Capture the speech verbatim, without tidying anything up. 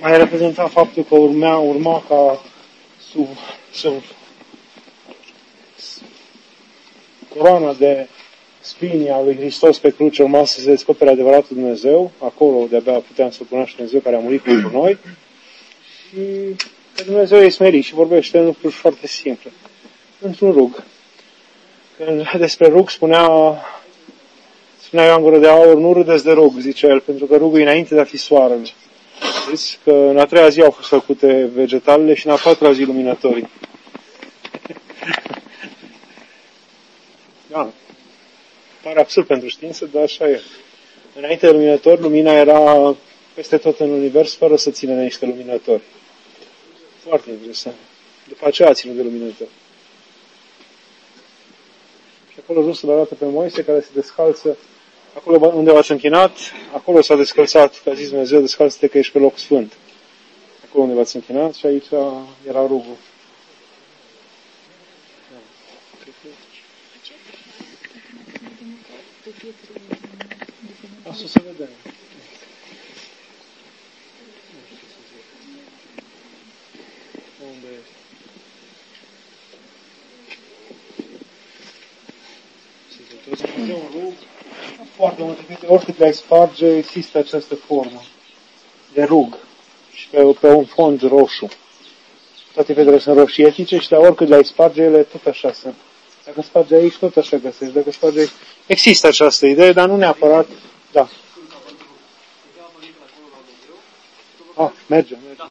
mai reprezenta faptul că urmea, urma ca sub, sub coroana de spini a lui Hristos pe cruce urma să se descopere adevăratul Dumnezeu, acolo de-abia puteam să cunoaștem Dumnezeu care a murit pentru noi, și că Dumnezeu e smerit și vorbește în lucruri foarte simple. Într-un rug. Când despre rug spunea, spunea Ioan Gură de Aur, nu râdeți de rug, zice el, pentru că rugul e înainte de a fi soarele. Știți că în a treia zi au fost făcute vegetalele și în a patra zi luminătorii. Da. Pare absurd pentru știință, dar așa e. Înainte de luminători, lumina era peste tot în univers, fără să țină de niște luminători. Foarte interesant. După aceea a ținut de luminători. Și acolo jos îl arată pe Moise, care se descalță. Acolo unde v-ați închinat, acolo s-a descălțat, că a zis Dumnezeu, descalță-te că ești pe loc sfânt. Acolo unde v-ați închinat și aici era rugul. Asta să vedem. Unde este? Să se toți un rug. Foarte multe câte oricât le-ai sparge, există această formă de rug și pe, pe un fond roșu. Toate fetele sunt roșietice și la oricât le-ai sparge, ele tot așa sunt. Dacă sparge aici, tot așa găsești. Dacă sparge aici, există această idee, dar nu neapărat, da. Ah, merge, merge.